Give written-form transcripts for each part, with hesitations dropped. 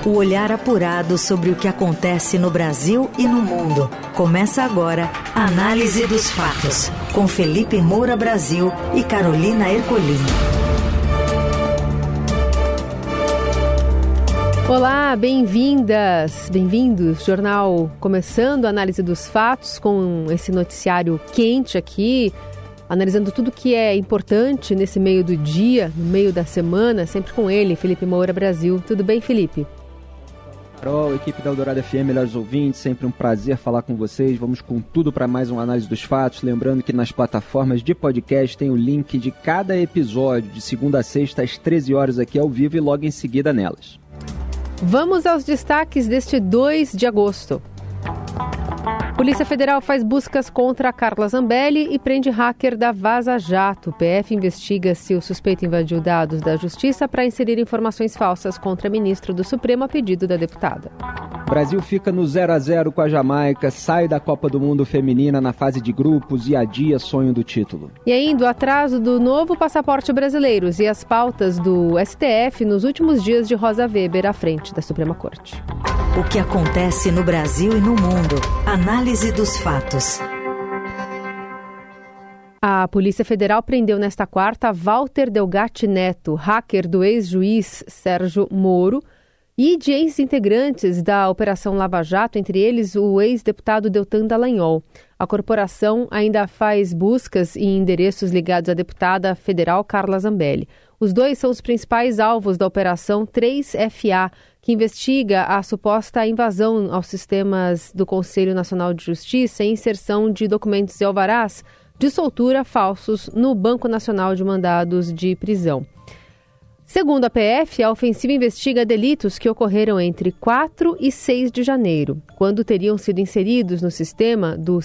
O olhar apurado sobre o que acontece no Brasil e no mundo. Começa agora a Análise dos Fatos, com Felipe Moura Brasil e Carolina Ercolim. Olá, bem-vindas, bem-vindos. Jornal começando a Análise dos Fatos com esse noticiário quente aqui, analisando tudo que é importante nesse meio do dia, no meio da semana, sempre com ele, Felipe Moura Brasil. Tudo bem, Felipe? Carol, equipe da Eldorado FM, melhores ouvintes, sempre um prazer falar com vocês. Vamos com tudo para mais uma Análise dos Fatos. Lembrando que nas plataformas de podcast tem o link de cada episódio, de segunda a sexta às 13 horas aqui ao vivo e logo em seguida nelas. Vamos aos destaques deste 2 de agosto. Polícia Federal faz buscas contra Carla Zambelli e prende hacker da Vaza Jato. O PF investiga se o suspeito invadiu dados da Justiça para inserir informações falsas contra ministro do Supremo a pedido da deputada. O Brasil fica no 0-0 com a Jamaica, sai da Copa do Mundo Feminina na fase de grupos e adia sonho do título. E ainda o atraso do novo passaporte brasileiro e as pautas do STF nos últimos dias de Rosa Weber à frente da Suprema Corte. O que acontece no Brasil e no mundo. Análise dos fatos. A Polícia Federal prendeu nesta quarta Walter Delgatti Neto, hacker do ex-juiz Sérgio Moro, e de ex-integrantes da Operação Lava Jato, entre eles o ex-deputado Deltan Dallagnol. A corporação ainda faz buscas em endereços ligados à deputada federal Carla Zambelli. Os dois são os principais alvos da Operação 3FA, que investiga a suposta invasão aos sistemas do Conselho Nacional de Justiça e inserção de documentos e alvarás de soltura falsos no Banco Nacional de Mandados de Prisão. Segundo a PF, a ofensiva investiga delitos que ocorreram entre 4 e 6 de janeiro, quando teriam sido inseridos no sistema do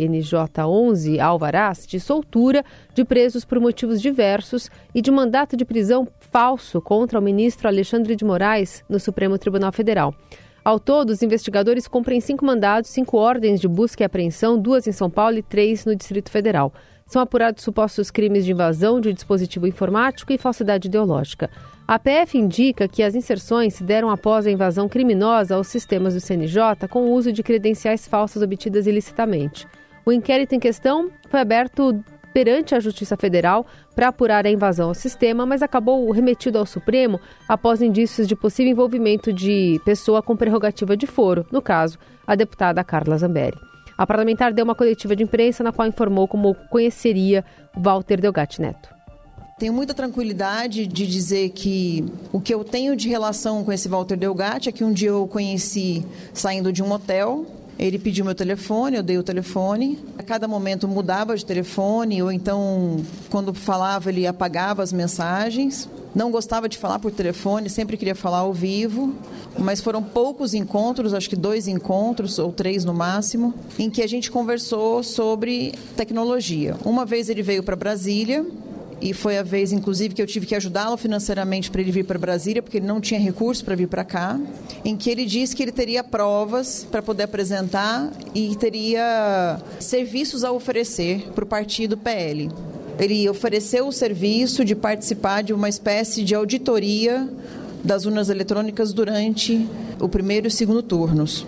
CNJ-11 alvarás de soltura de presos por motivos diversos e de mandato de prisão falso contra o ministro Alexandre de Moraes no Supremo Tribunal Federal. Ao todo, os investigadores cumprem 5 mandados, 5 ordens de busca e apreensão, 2 em São Paulo e 3 no Distrito Federal. São apurados supostos crimes de invasão de dispositivo informático e falsidade ideológica. A PF indica que as inserções se deram após a invasão criminosa aos sistemas do CNJ com o uso de credenciais falsas obtidas ilicitamente. O inquérito em questão foi aberto perante a Justiça Federal para apurar a invasão ao sistema, mas acabou remetido ao Supremo após indícios de possível envolvimento de pessoa com prerrogativa de foro, no caso, a deputada Carla Zambelli. A parlamentar deu uma coletiva de imprensa na qual informou como conheceria Walter Delgatti Neto. Tenho muita tranquilidade de dizer que o que eu tenho de relação com esse Walter Delgatti é que um dia eu o conheci saindo de um hotel. Ele pediu meu telefone, eu dei o telefone. A cada momento mudava de telefone, ou então, quando falava, ele apagava as mensagens. Não gostava de falar por telefone, sempre queria falar ao vivo. Mas foram poucos encontros, acho que 2 encontros, ou 3 no máximo, em que a gente conversou sobre tecnologia. Uma vez ele veio para Brasília, e foi a vez, inclusive, que eu tive que ajudá-lo financeiramente para ele vir para Brasília, porque ele não tinha recurso para vir para cá, em que ele disse que ele teria provas para poder apresentar e teria serviços a oferecer para o partido PL. Ele ofereceu o serviço de participar de uma espécie de auditoria das urnas eletrônicas durante o primeiro e segundo turnos.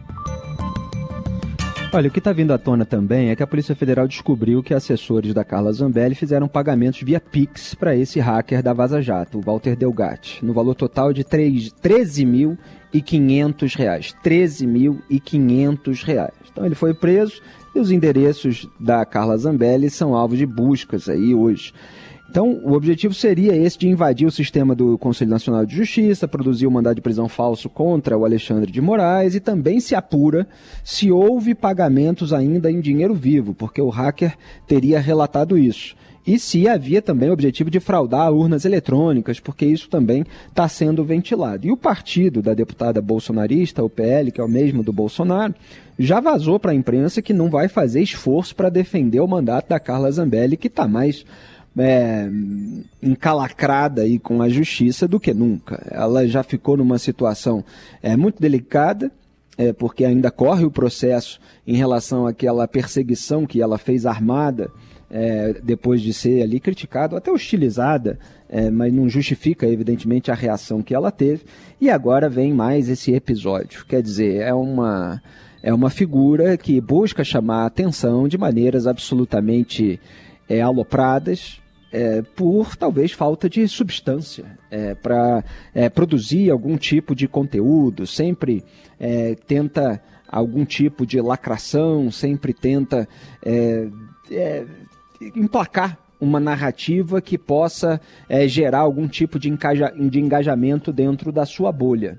Olha, o que está vindo à tona também é que a Polícia Federal descobriu que assessores da Carla Zambelli fizeram pagamentos via Pix para esse hacker da Vaza Jato, o Walter Delgatti, no valor total de R$13.500. R$13.500. Então ele foi preso e os endereços da Carla Zambelli são alvo de buscas aí hoje. Então, o objetivo seria esse de invadir o sistema do Conselho Nacional de Justiça, produzir um mandado de prisão falso contra o Alexandre de Moraes e também se apura se houve pagamentos ainda em dinheiro vivo, porque o hacker teria relatado isso. E se havia também o objetivo de fraudar urnas eletrônicas, porque isso também está sendo ventilado. E o partido da deputada bolsonarista, o PL, que é o mesmo do Bolsonaro, já vazou para a imprensa que não vai fazer esforço para defender o mandato da Carla Zambelli, que está mais encalacrada aí com a justiça do que nunca. Ela já ficou numa situação muito delicada, porque ainda corre o processo em relação àquela perseguição que ela fez armada depois de ser ali criticado, até hostilizada, mas não justifica, evidentemente, a reação que ela teve. E agora vem mais esse episódio. Quer dizer, é uma figura que busca chamar a atenção de maneiras absolutamente alopradas, por talvez falta de substância, para produzir algum tipo de conteúdo, sempre tenta algum tipo de lacração, sempre tenta emplacar uma narrativa que possa gerar algum tipo de engajamento dentro da sua bolha.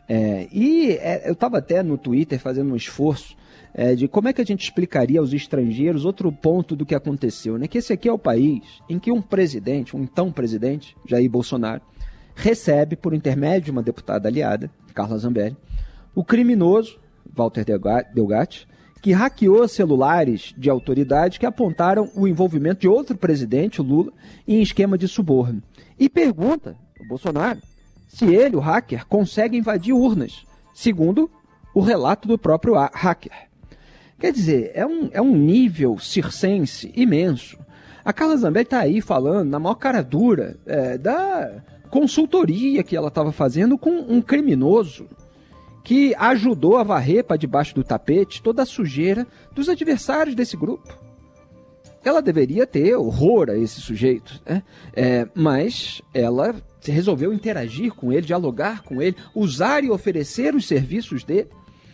Eu estava até no Twitter fazendo um esforço de como é que a gente explicaria aos estrangeiros outro ponto do que aconteceu, né? Que esse aqui é o país em que um então presidente, Jair Bolsonaro, recebe, por intermédio de uma deputada aliada, Carla Zambelli, o criminoso, Walter Delgatti, que hackeou celulares de autoridades que apontaram o envolvimento de outro presidente, o Lula, em esquema de suborno. E pergunta ao Bolsonaro se ele, o hacker, consegue invadir urnas, segundo o relato do próprio hacker. Quer dizer, é um nível circense imenso. A Carla Zambelli está aí falando, na maior cara dura, da consultoria que ela estava fazendo com um criminoso que ajudou a varrer para debaixo do tapete toda a sujeira dos adversários desse grupo. Ela deveria ter horror a esse sujeito, né? Mas ela resolveu interagir com ele, dialogar com ele, usar e oferecer os serviços dele.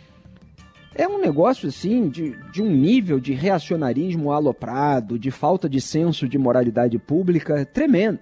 É um negócio assim de um nível de reacionarismo aloprado, de falta de senso de moralidade pública tremendo.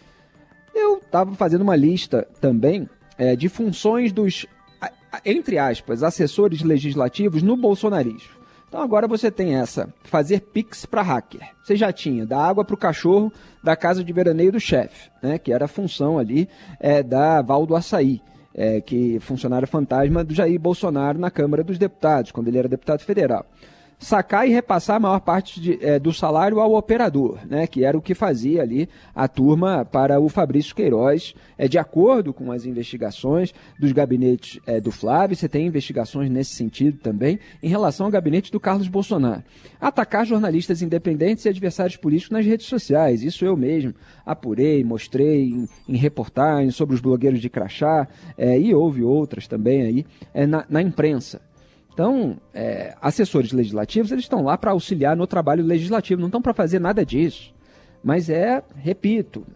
Eu estava fazendo uma lista também de funções dos, entre aspas, assessores legislativos no bolsonarismo. Então agora você tem fazer pix para hacker. Você já tinha da água para o cachorro da casa de veraneio do chefe, né, que era a função ali da Val do Açaí, que funcionária fantasma do Jair Bolsonaro na Câmara dos Deputados, quando ele era deputado federal. Sacar e repassar a maior parte do salário ao operador, né, que era o que fazia ali a turma para o Fabrício Queiroz, de acordo com as investigações dos gabinetes do Flávio. Você tem investigações nesse sentido também em relação ao gabinete do Carlos Bolsonaro. Atacar jornalistas independentes e adversários políticos nas redes sociais, isso eu mesmo apurei, mostrei em reportagens sobre os blogueiros de crachá, e houve outras também aí na imprensa. Então, assessores legislativos, eles estão lá para auxiliar no trabalho legislativo, não estão para fazer nada disso. Mas repito,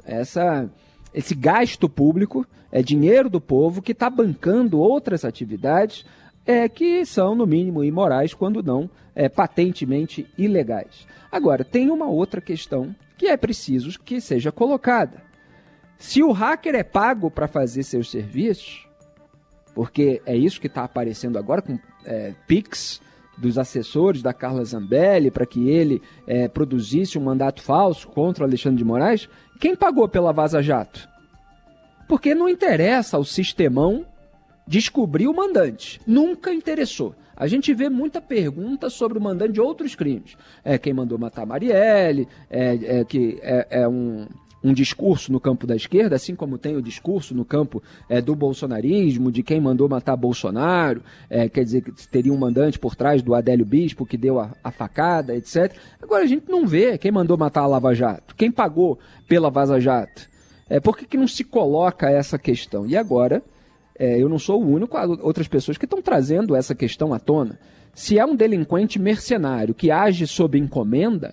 esse gasto público é dinheiro do povo que está bancando outras atividades que são, no mínimo, imorais, quando não patentemente ilegais. Agora, tem uma outra questão que é preciso que seja colocada. Se o hacker é pago para fazer seus serviços, porque é isso que está aparecendo agora com Pix dos assessores da Carla Zambelli para que ele produzisse um mandato falso contra o Alexandre de Moraes, quem pagou pela Vaza Jato? Porque não interessa ao sistemão descobrir o mandante. Nunca interessou. A gente vê muita pergunta sobre o mandante de outros crimes. Quem mandou matar Marielle, que é um discurso no campo da esquerda, assim como tem o discurso no campo do bolsonarismo, de quem mandou matar Bolsonaro, quer dizer que teria um mandante por trás do Adélio Bispo que deu a facada, etc. Agora a gente não vê quem mandou matar a Lava Jato, quem pagou pela Vaza Jato. Por que não se coloca essa questão? E agora, eu não sou o único, há outras pessoas que estão trazendo essa questão à tona. Se é um delinquente mercenário que age sob encomenda,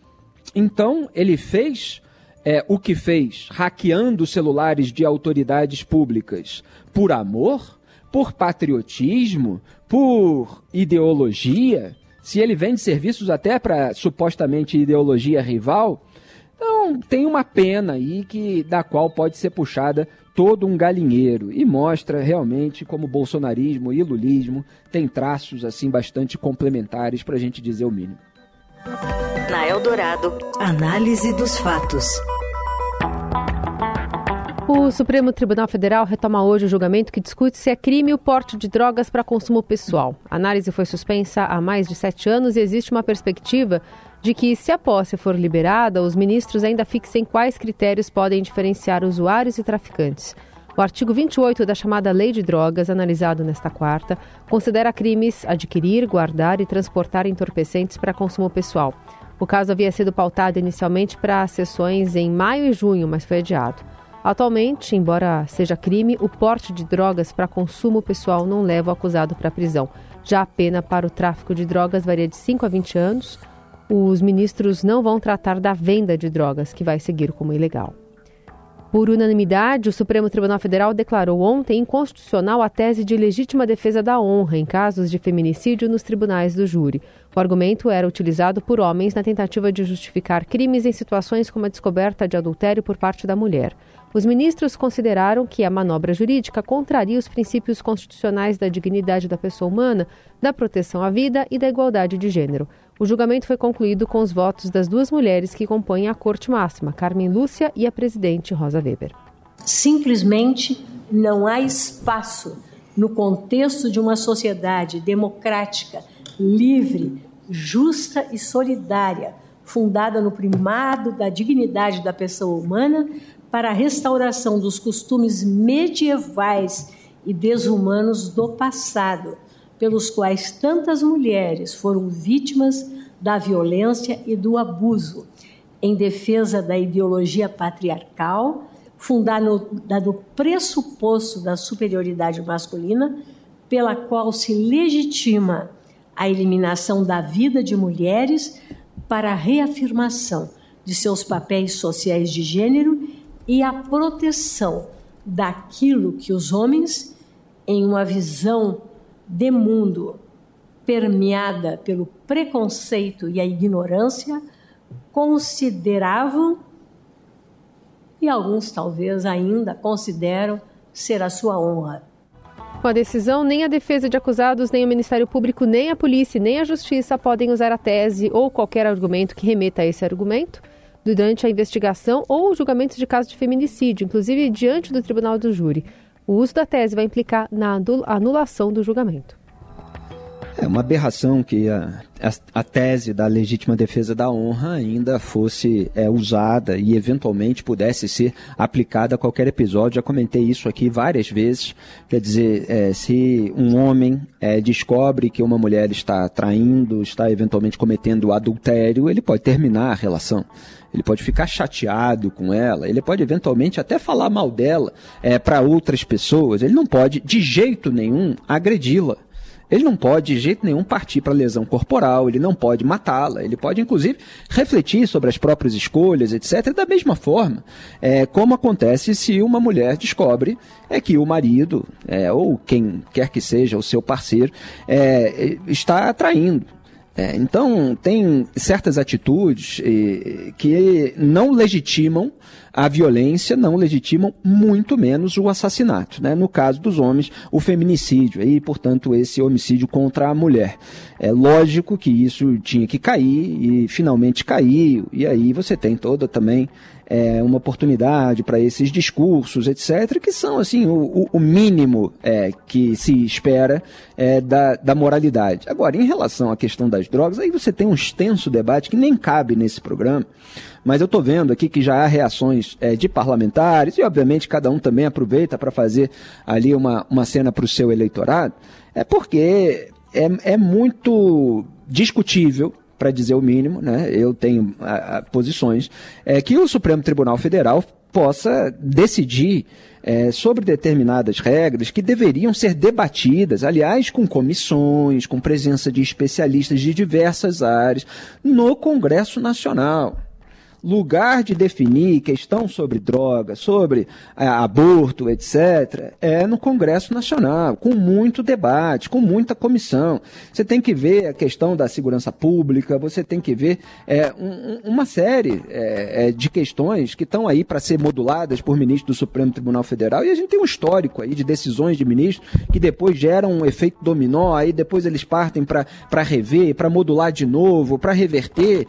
então ele fez o que fez, hackeando celulares de autoridades públicas, por amor, por patriotismo, por ideologia, se ele vende serviços até para supostamente ideologia rival, então tem uma pena aí da qual pode ser puxada todo um galinheiro e mostra realmente como o bolsonarismo e o lulismo têm traços assim bastante complementares, para a gente dizer o mínimo. Na Eldorado, análise dos fatos. O Supremo Tribunal Federal retoma hoje o julgamento que discute se é crime o porte de drogas para consumo pessoal. A análise foi suspensa há mais de 7 anos e existe uma perspectiva de que, se a posse for liberada, os ministros ainda fixem quais critérios podem diferenciar usuários e traficantes. O artigo 28 da chamada Lei de Drogas, analisado nesta quarta, considera crimes adquirir, guardar e transportar entorpecentes para consumo pessoal. O caso havia sido pautado inicialmente para sessões em maio e junho, mas foi adiado. Atualmente, embora seja crime, o porte de drogas para consumo pessoal não leva o acusado para a prisão. Já a pena para o tráfico de drogas varia de 5 a 20 anos. Os ministros não vão tratar da venda de drogas, que vai seguir como ilegal. Por unanimidade, o Supremo Tribunal Federal declarou ontem inconstitucional a tese de legítima defesa da honra em casos de feminicídio nos tribunais do júri. O argumento era utilizado por homens na tentativa de justificar crimes em situações como a descoberta de adultério por parte da mulher. Os ministros consideraram que a manobra jurídica contraria os princípios constitucionais da dignidade da pessoa humana, da proteção à vida e da igualdade de gênero. O julgamento foi concluído com os votos das duas mulheres que compõem a Corte Máxima, Carmen Lúcia e a presidente Rosa Weber. Simplesmente não há espaço no contexto de uma sociedade democrática, livre, justa e solidária, fundada no primado da dignidade da pessoa humana, para a restauração dos costumes medievais e desumanos do passado, pelos quais tantas mulheres foram vítimas da violência e do abuso, em defesa da ideologia patriarcal, fundada no pressuposto da superioridade masculina, pela qual se legitima a eliminação da vida de mulheres para a reafirmação de seus papéis sociais de gênero e a proteção daquilo que os homens, em uma visão de mundo permeada pelo preconceito e a ignorância, consideravam, e alguns talvez ainda consideram, ser a sua honra. Com a decisão, nem a defesa de acusados, nem o Ministério Público, nem a polícia, nem a Justiça podem usar a tese ou qualquer argumento que remeta a esse argumento durante a investigação ou julgamento de caso de feminicídio, inclusive diante do tribunal do júri. O uso da tese vai implicar na anulação do julgamento. É uma aberração que a tese da legítima defesa da honra ainda fosse usada e eventualmente pudesse ser aplicada a qualquer episódio. Já comentei isso aqui várias vezes. Quer dizer, se um homem descobre que uma mulher está traindo, está eventualmente cometendo adultério, ele pode terminar a relação. Ele pode ficar chateado com ela, ele pode eventualmente até falar mal dela para outras pessoas. Ele não pode, de jeito nenhum, agredi-la. Ele não pode, de jeito nenhum, partir para lesão corporal, ele não pode matá-la, ele pode, inclusive, refletir sobre as próprias escolhas, etc. Da mesma forma, como acontece se uma mulher descobre que o marido, ou quem quer que seja, o seu parceiro, está traindo. Então, tem certas atitudes que não legitimam a violência, não legitimam muito menos o assassinato, né? No caso dos homens, o feminicídio e, portanto, esse homicídio contra a mulher. É lógico que isso tinha que cair e finalmente caiu, e aí você tem toda também uma oportunidade para esses discursos, etc., que são assim o mínimo que se espera da moralidade. Agora, em relação à questão das drogas, aí você tem um extenso debate que nem cabe nesse programa, mas eu estou vendo aqui que já há reações de parlamentares, e obviamente cada um também aproveita para fazer ali uma cena para o seu eleitorado, porque é muito discutível, para dizer o mínimo, né? Eu tenho posições, que o Supremo Tribunal Federal possa decidir sobre determinadas regras que deveriam ser debatidas, aliás, com comissões, com presença de especialistas de diversas áreas, no Congresso Nacional. Lugar de definir questão sobre droga, sobre aborto, etc., é no Congresso Nacional, com muito debate, com muita comissão. Você tem que ver a questão da segurança pública, você tem que ver uma série de questões que estão aí para ser moduladas por ministros do Supremo Tribunal Federal, e a gente tem um histórico aí de decisões de ministros que depois geram um efeito dominó, aí depois eles partem para rever, para modular de novo, para reverter.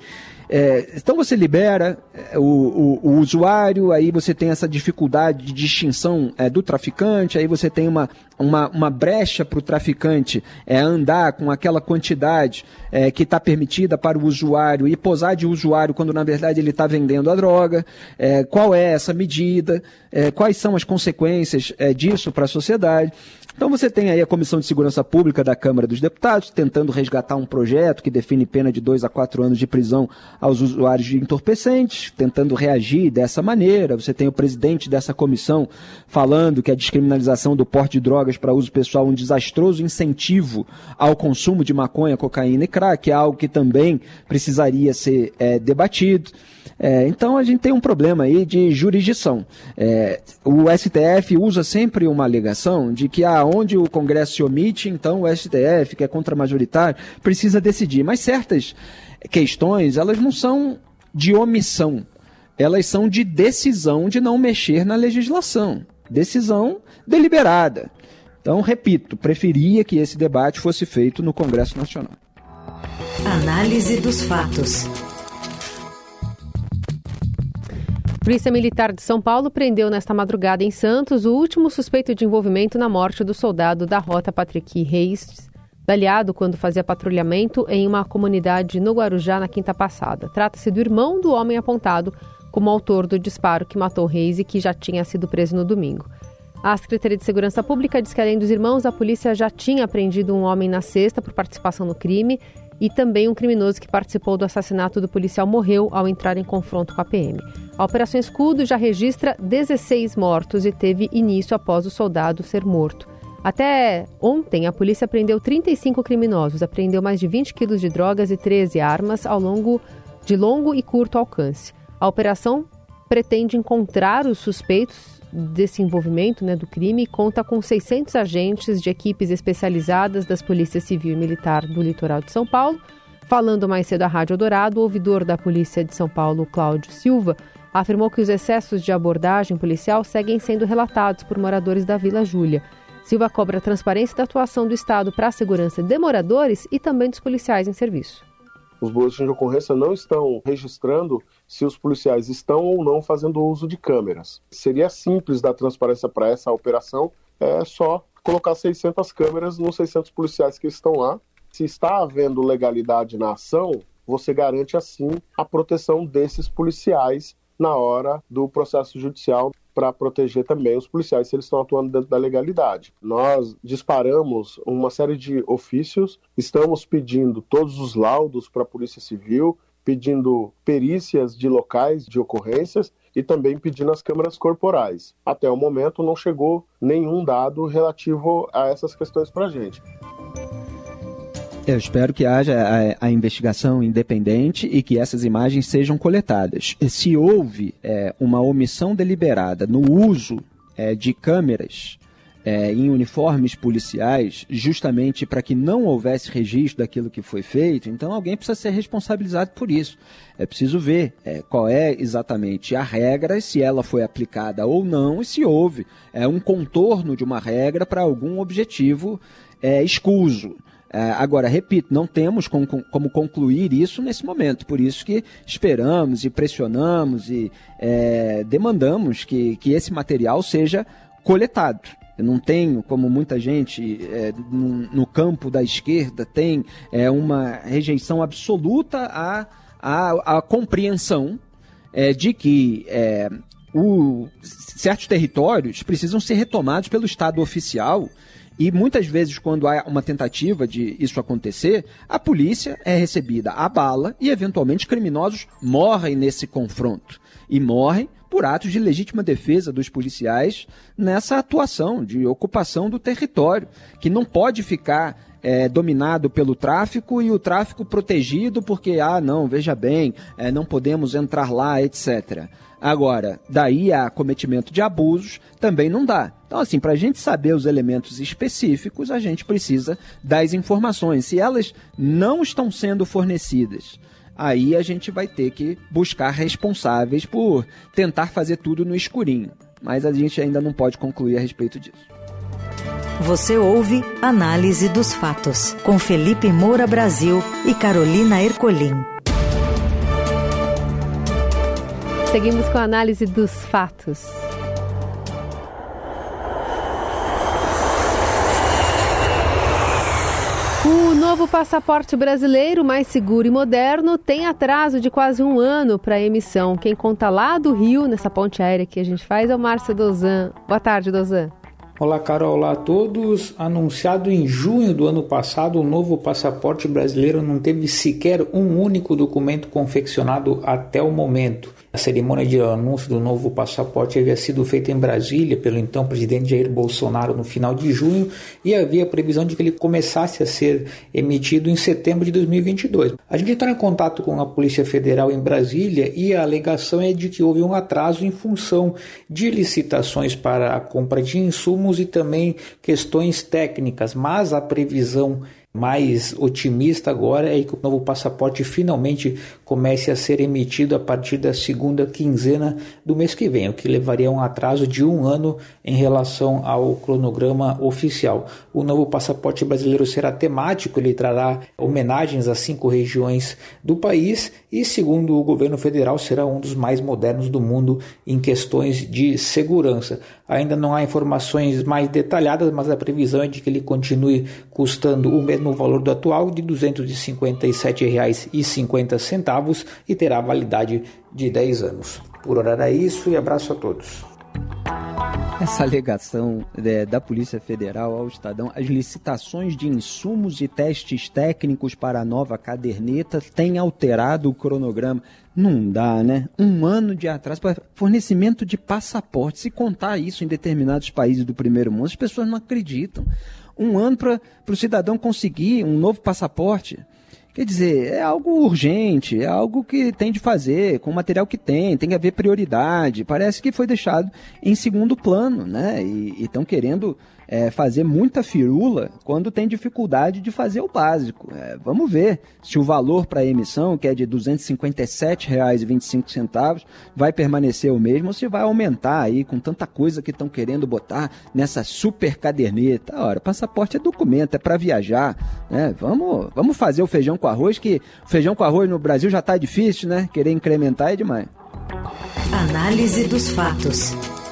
Então você libera o usuário, aí você tem essa dificuldade de distinção do traficante, aí você tem uma brecha para o traficante andar com aquela quantidade que está permitida para o usuário e posar de usuário quando na verdade ele está vendendo a droga. Qual é essa medida? Quais são as consequências disso para a sociedade? Então você tem aí a Comissão de Segurança Pública da Câmara dos Deputados tentando resgatar um projeto que define pena de 2 a 4 anos de prisão aos usuários de entorpecentes, tentando reagir dessa maneira. Você tem o presidente dessa comissão falando que a descriminalização do porte de drogas para uso pessoal é um desastroso incentivo ao consumo de maconha, cocaína e crack, que é algo que também precisaria ser debatido. Então a gente tem um problema aí de jurisdição. O STF usa sempre uma alegação de que onde o Congresso se omite, então o STF, que é contramajoritário, precisa decidir. Mas certas questões, elas não são de omissão, elas são de decisão de não mexer na legislação. Decisão deliberada. Então, repito, preferia que esse debate fosse feito no Congresso Nacional. Análise dos fatos. Polícia Militar de São Paulo prendeu nesta madrugada em Santos o último suspeito de envolvimento na morte do soldado da Rota Patrick Reis, baleado quando fazia patrulhamento em uma comunidade no Guarujá na quinta passada. Trata-se do irmão do homem apontado como autor do disparo que matou Reis e que já tinha sido preso no domingo. A Secretaria de Segurança Pública diz que, além dos irmãos, a polícia já tinha apreendido um homem na sexta por participação no crime e também um criminoso que participou do assassinato do policial morreu ao entrar em confronto com a PM. A Operação Escudo já registra 16 mortos e teve início após o soldado ser morto. Até ontem, a polícia prendeu 35 criminosos, apreendeu mais de 20 quilos de drogas e 13 armas de longo e curto alcance. A operação pretende encontrar os suspeitos desse envolvimento do crime e conta com 600 agentes de equipes especializadas das Polícias Civil e Militar do Litoral de São Paulo. Falando mais cedo à Rádio Eldorado, o ouvidor da Polícia de São Paulo, Cláudio Silva, afirmou que os excessos de abordagem policial seguem sendo relatados por moradores da Vila Júlia. Silva cobra a transparência da atuação do Estado para a segurança de moradores e também dos policiais em serviço. Os boletins de ocorrência não estão registrando se os policiais estão ou não fazendo uso de câmeras. Seria simples dar transparência para essa operação, é só colocar 600 câmeras nos 600 policiais que estão lá. Se está havendo legalidade na ação, você garante assim a proteção desses policiais na hora do processo judicial para proteger também os policiais se eles estão atuando dentro da legalidade. Nós disparamos uma série de ofícios, estamos pedindo todos os laudos para a Polícia Civil, pedindo perícias de locais de ocorrências e também pedindo as câmeras corporais. Até o momento não chegou nenhum dado relativo a essas questões para a gente. Eu espero que haja a investigação independente e que essas imagens sejam coletadas. Se houve uma omissão deliberada no uso de câmeras em uniformes policiais, justamente para que não houvesse registro daquilo que foi feito, então alguém precisa ser responsabilizado por isso. É preciso ver qual é exatamente a regra, se ela foi aplicada ou não, e se houve um contorno de uma regra para algum objetivo escuso. Agora, repito, não temos como concluir isso nesse momento, por isso que esperamos e pressionamos e demandamos que esse material seja coletado. Eu não tenho, como muita gente no campo da esquerda tem uma rejeição absoluta à compreensão de que certos territórios precisam ser retomados pelo Estado oficial. E muitas vezes, quando há uma tentativa de isso acontecer, a polícia é recebida a bala e, eventualmente, criminosos morrem nesse confronto. E morrem por atos de legítima defesa dos policiais nessa atuação de ocupação do território, que não pode ficar dominado pelo tráfico e o tráfico protegido porque, veja bem, não podemos entrar lá, etc. Agora, daí a cometimento de abusos também não dá. Então, assim, para a gente saber os elementos específicos, a gente precisa das informações. Se elas não estão sendo fornecidas, aí a gente vai ter que buscar responsáveis por tentar fazer tudo no escurinho. Mas a gente ainda não pode concluir a respeito disso. Você ouve Análise dos Fatos, com Felipe Moura Brasil e Carolina Ercolim. Seguimos com a análise dos fatos. O novo passaporte brasileiro, mais seguro e moderno, tem atraso de quase um ano para a emissão. Quem conta lá do Rio, nessa ponte aérea que a gente faz, é o Márcio Dozan. Boa tarde, Dozan. Olá, Carol. Olá a todos. Anunciado em junho do ano passado, o novo passaporte brasileiro não teve sequer um único documento confeccionado até o momento. A cerimônia de anúncio do novo passaporte havia sido feita em Brasília pelo então presidente Jair Bolsonaro no final de junho e havia previsão de que ele começasse a ser emitido em setembro de 2022. A gente está em contato com a Polícia Federal em Brasília e a alegação é de que houve um atraso em função de licitações para a compra de insumos e também questões técnicas, mas a previsão mais otimista agora é que o novo passaporte finalmente comece a ser emitido a partir da segunda quinzena do mês que vem, o que levaria a um atraso de um ano em relação ao cronograma oficial. O novo passaporte brasileiro será temático, ele trará homenagens a 5 regiões do país e, segundo o governo federal, será um dos mais modernos do mundo em questões de segurança. Ainda não há informações mais detalhadas, mas a previsão é de que ele continue custando o mesmo valor do atual, de R$ 257,50, e terá validade de 10 anos. Por hora era isso e abraço a todos. Essa alegação da Polícia Federal ao Estadão, as licitações de insumos e testes técnicos para a nova caderneta têm alterado o cronograma. Não dá, né? Um ano de atraso para fornecimento de passaporte. Se contar isso em determinados países do primeiro mundo, as pessoas não acreditam. Um ano para o cidadão conseguir um novo passaporte. Quer dizer, é algo urgente, é algo que tem de fazer, com o material que tem que haver prioridade. Parece que foi deixado em segundo plano, né? E estão querendo fazer muita firula quando tem dificuldade de fazer o básico. Vamos ver se o valor para a emissão, que é de R$ 257,25, vai permanecer o mesmo ou se vai aumentar aí com tanta coisa que estão querendo botar nessa super caderneta. Ora, passaporte é documento, é para viajar, né? Vamos fazer o feijão com arroz, que o feijão com arroz no Brasil já está difícil, né? Querer incrementar é demais. Análise dos fatos.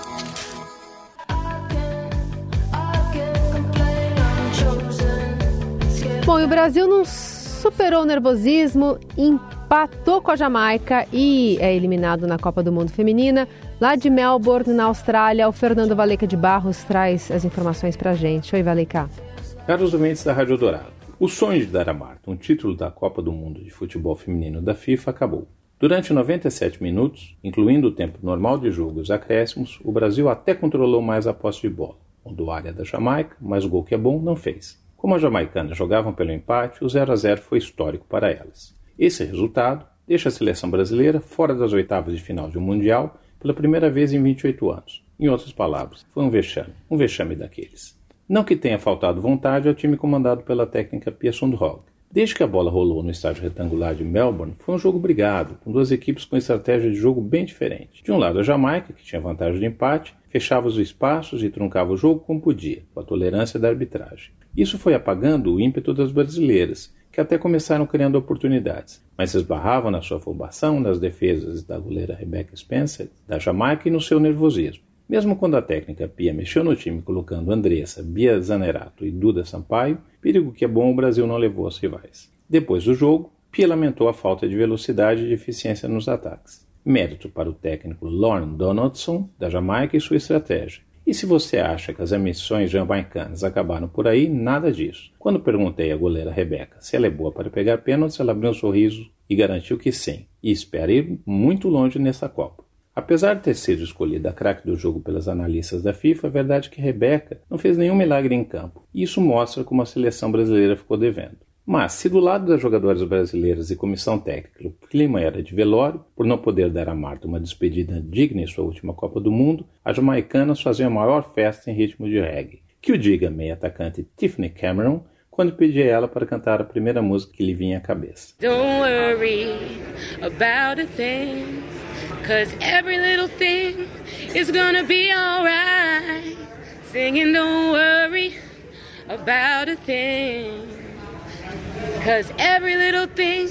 Bom, e o Brasil não superou o nervosismo, empatou com a Jamaica e é eliminado na Copa do Mundo Feminina. Lá de Melbourne, na Austrália, o Fernando Valeca de Barros traz as informações pra gente. Oi, Valeca. Caros ouvintes da Rádio Dourado, o sonho de dar a Marta um título da Copa do Mundo de Futebol Feminino da FIFA acabou. Durante 97 minutos, incluindo o tempo normal de jogo e os acréscimos, o Brasil até controlou mais a posse de bola. Mudou a área da Jamaica, mas o gol que é bom não fez. Como as jamaicanas jogavam pelo empate, o 0-0 foi histórico para elas. Esse resultado deixa a seleção brasileira fora das oitavas de final de um Mundial pela primeira vez em 28 anos. Em outras palavras, foi um vexame daqueles. Não que tenha faltado vontade ao time comandado pela técnica Pia Sundhage. Desde que a bola rolou no estádio retangular de Melbourne, foi um jogo brigado, com duas equipes com estratégia de jogo bem diferente. De um lado a Jamaica, que tinha vantagem de empate, fechava os espaços e truncava o jogo como podia, com a tolerância da arbitragem. Isso foi apagando o ímpeto das brasileiras, que até começaram criando oportunidades, mas esbarravam na sua afobação, nas defesas da goleira Rebecca Spencer, da Jamaica, e no seu nervosismo. Mesmo quando a técnica Pia mexeu no time colocando Andressa, Bia Zanerato e Duda Sampaio, perigo que é bom o Brasil não levou aos rivais. Depois do jogo, Pia lamentou a falta de velocidade e de eficiência nos ataques. Mérito para o técnico Lorne Donaldson, da Jamaica, e sua estratégia. E se você acha que as emissões jamaicanas acabaram por aí, nada disso. Quando perguntei à goleira Rebeca se ela é boa para pegar pênaltis, ela abriu um sorriso e garantiu que sim, e espera ir muito longe nessa Copa. Apesar de ter sido escolhida a craque do jogo pelas analistas da FIFA, é verdade que Rebeca não fez nenhum milagre em campo, e isso mostra como a seleção brasileira ficou devendo. Mas, se do lado das jogadoras brasileiras e comissão técnica o clima era de velório, por não poder dar a Marta uma despedida digna em sua última Copa do Mundo, as jamaicanas faziam a maior festa em ritmo de reggae. Que o diga a meia-atacante Tiffany Cameron, quando pedi a ela para cantar a primeira música que lhe vinha à cabeça. Don't worry about a thing, 'cause every little thing is gonna be alright. Singing don't worry about a thing, 'cause every little thing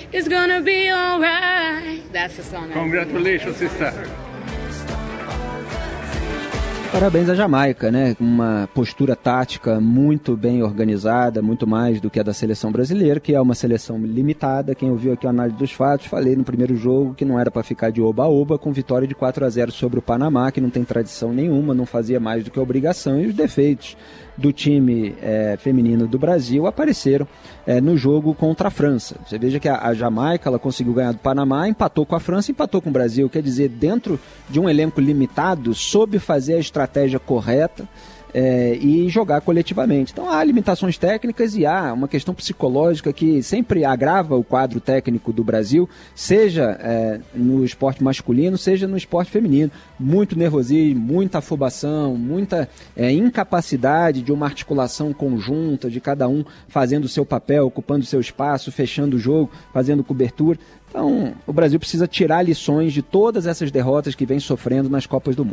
It's gonna be alright. That's the song. Congratulations, sister. Parabéns à Jamaica, né? Uma postura tática muito bem organizada, muito mais do que a da seleção brasileira, que é uma seleção limitada. Quem ouviu aqui a análise dos fatos, falei no primeiro jogo que não era para ficar de oba-oba, com vitória de 4-0 sobre o Panamá, que não tem tradição nenhuma, não fazia mais do que a obrigação, e os defeitos do time feminino do Brasil apareceram no jogo contra a França. Você veja que a Jamaica ela conseguiu ganhar do Panamá, empatou com a França, empatou com o Brasil. Quer dizer, dentro de um elenco limitado, soube fazer a estratégia correta e jogar coletivamente. Então há limitações técnicas e há uma questão psicológica que sempre agrava o quadro técnico do Brasil, seja no esporte masculino, seja no esporte feminino. Muito nervosismo, muita afobação, muita incapacidade de uma articulação conjunta, de cada um fazendo o seu papel, ocupando o seu espaço, fechando o jogo, fazendo cobertura. Então o Brasil precisa tirar lições de todas essas derrotas que vem sofrendo nas Copas do Mundo.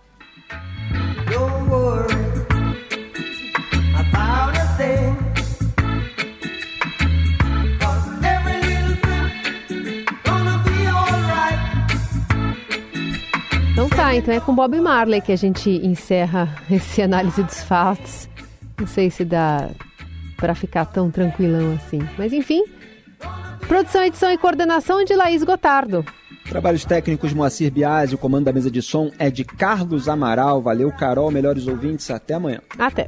Então é com Bob Marley que a gente encerra esse análise dos fatos. Não sei se dá para ficar tão tranquilão assim. Mas enfim, produção, edição e coordenação de Laís Gotardo. Trabalhos técnicos Moacir Biasi, o comando da mesa de som é de Carlos Amaral. Valeu, Carol, melhores ouvintes, até amanhã. Até.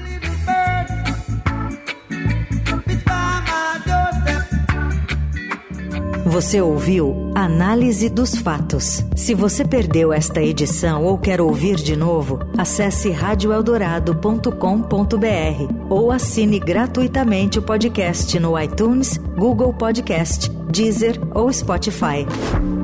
Você ouviu Análise dos Fatos. Se você perdeu esta edição ou quer ouvir de novo, acesse radioeldorado.com.br ou assine gratuitamente o podcast no iTunes, Google Podcast, Deezer ou Spotify.